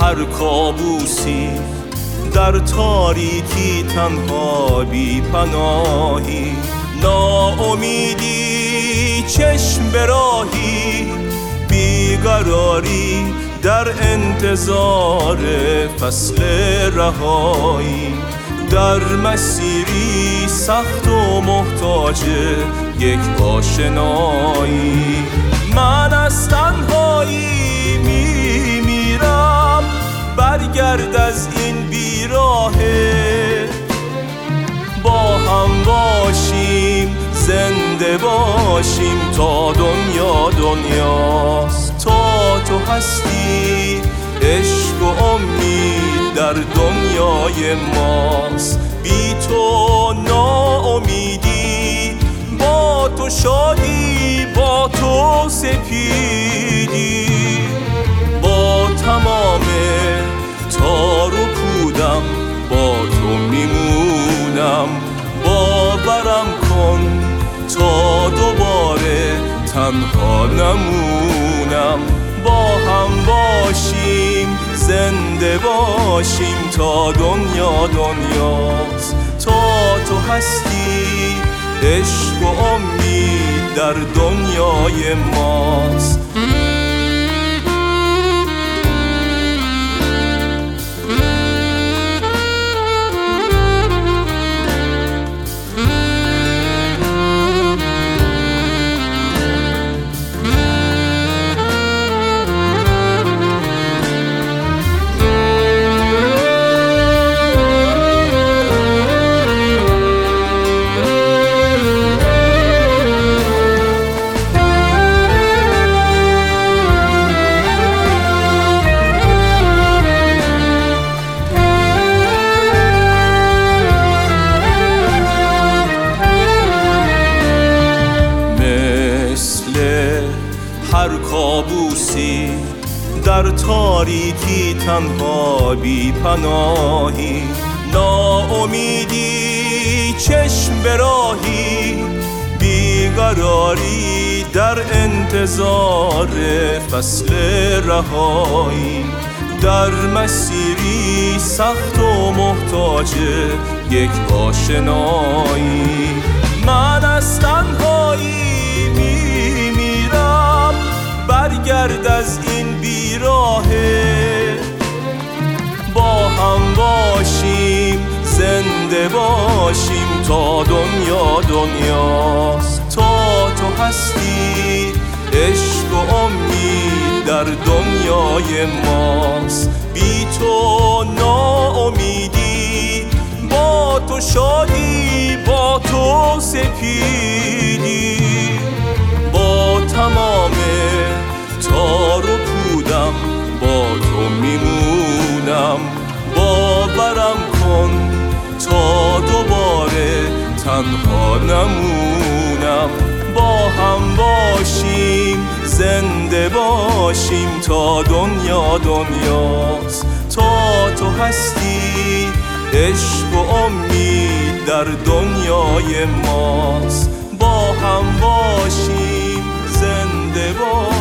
هر کابوسی در تاریکی تنها بی پناهی، ناامیدی چشم به راهی، بیقراری در انتظار فصل رهایی، در مسیری سخت و محتاج یک آشنایی. من از تنهایی میمیرم، برگرد از این بیراهه، با هم باشیم زنده باشیم تا دنیا دنیاست. تا تو هستی عشق و امید در دنیای ماست، بی تو ناامیدی، با تو شادی، با تو سپیدی، با تمام تار و پودم با تو میمونم. باورم کن تا دوباره تنها نمونم، با هم باشیم زنده باشیم تا دنیا دنیاست. تا تو هستی عشق و امید در دنیای ماست. هر کابوسی در تاریکی تنها بی پناهی، ناامیدی چشم به راهی، بیقراری در انتظار فصل رهایی، در مسیری سخت و محتاج یک آشنایی. من از تنهایی میمیرم، برگرد از این بیراهه، با هم باشیم زنده باشیم تا دنیا دنیاست. تا تو هستی عشق و امید در دنیای ماست، بی تو ناامیدی، با تو شادی، با تو سپیدی، با تمام تار و پودم با تو میمونم. باورم کن تا دوباره تنها نمونم، با هم باشیم زنده باشیم تا دنیا دنیاست. تا تو هستی عشق و امید در دنیای ماست، با هم باشیم زنده باشیم.